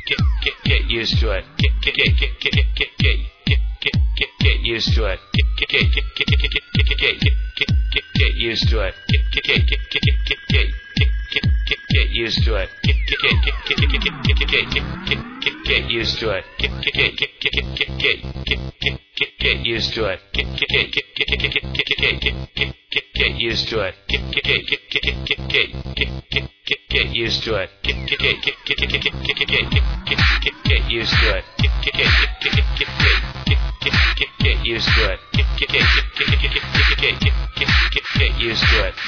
Get used to it. Get used to it. Get used to it. Get used to it. Get used to it. Get used to it. Get used to it. Get used to it. Get used to it. Get used to it. Get used to it.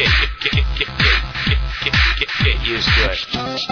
Get used to it.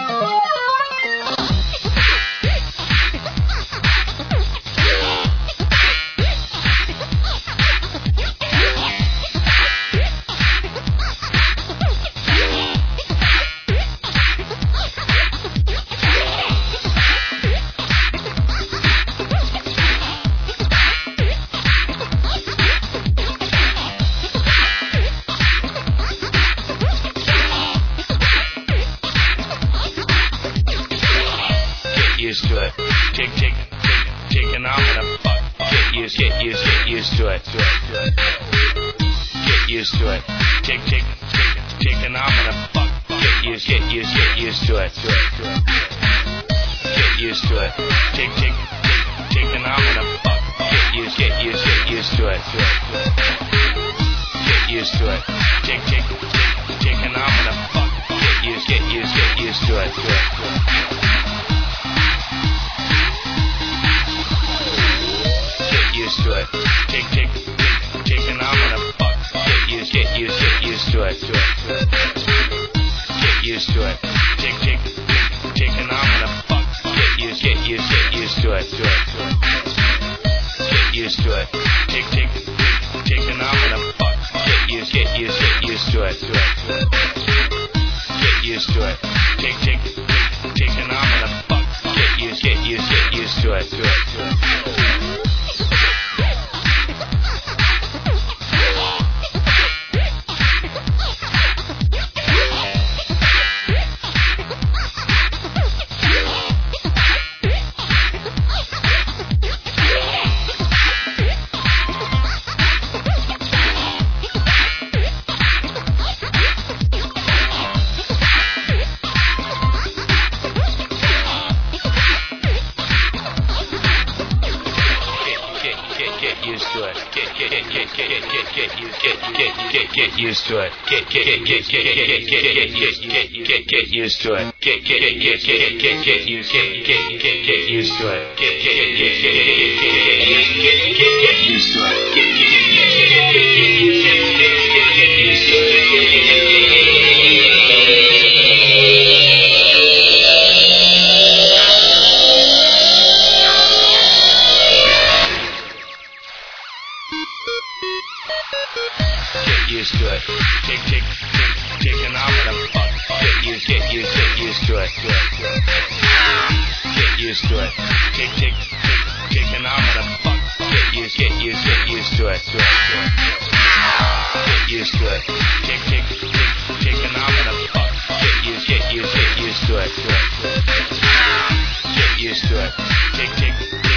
Used to it. Chicken, I'm gonna fuck. Get used to it. Get used to it. Chicken, I'm gonna fuck. Get used to it. Get used to it. Chicken, I'm gonna fuck. Get used to it. Get used to it. Chicken, I'm gonna fuck. Get used to it. Used to it. Chicken, I'm gonna fuck. Get used to it. Get used to it. Chicken, I'm gonna fuck. Get used to it. Get used to it. Get used to it. Chicken, I'm gonna fuck. Get used to it. Get used to it. Get used to it. Chicken, I'm gonna fuck. Get used to it. Get used to it. Get used to it. Get used to it. Get used to it. Get used to it. Chicken, I'm gonna fuck. Get used to it. Get used to it. Get used to it. Chicken, I'm gonna fuck. Get used to it. Get used to it. Get used to it. Chicken, I'm gonna fuck. Get used to it. Get used to it. Get used to it.